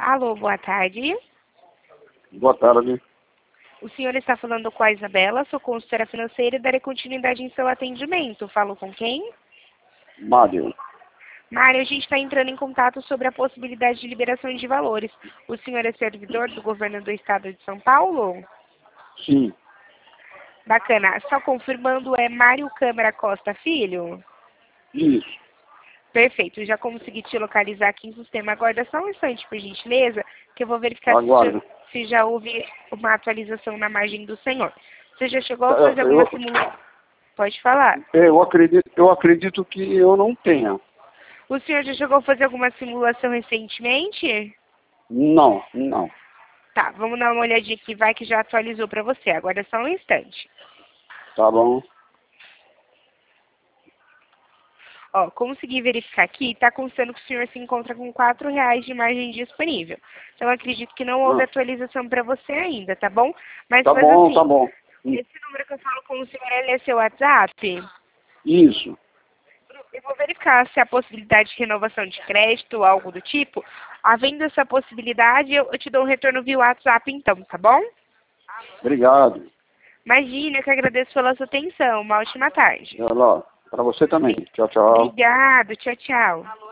Alô, boa tarde. Boa tarde. O senhor está falando com a Isabela, sou consultora financeira e darei continuidade em seu atendimento. Falo com quem? Mário. Mário, a gente está entrando em contato sobre a possibilidade de liberação de valores. O senhor é servidor do governo do estado de São Paulo? Sim. Bacana. Só confirmando, é Mário Câmara Costa Filho? Isso. Perfeito. Já consegui te localizar aqui no sistema. Aguarda só um instante, por gentileza, que eu vou verificar Aguardo. se já houve uma atualização na margem do senhor. Você já chegou a fazer alguma simulação? Pode falar. Eu acredito que eu não tenha. O senhor já chegou a fazer alguma simulação recentemente? Não, não. Tá, vamos dar uma olhadinha aqui, vai que já atualizou para você. Aguarda só um instante. Tá bom. Ó, consegui verificar aqui, está constando que o senhor se encontra com R$ 4 de margem disponível. Então, acredito que não houve atualização para você ainda, tá bom? Mas Tá assim, bom, tá bom. esse número que eu falo com o senhor, ele é seu WhatsApp? Isso. Eu vou verificar se há possibilidade de renovação de crédito ou algo do tipo. Havendo essa possibilidade, eu te dou um retorno via WhatsApp então, tá bom? Obrigado. Imagina, eu que agradeço pela sua atenção. Uma ótima tarde. Olha lá. Para você também. Tchau, tchau. Obrigado. Tchau, tchau.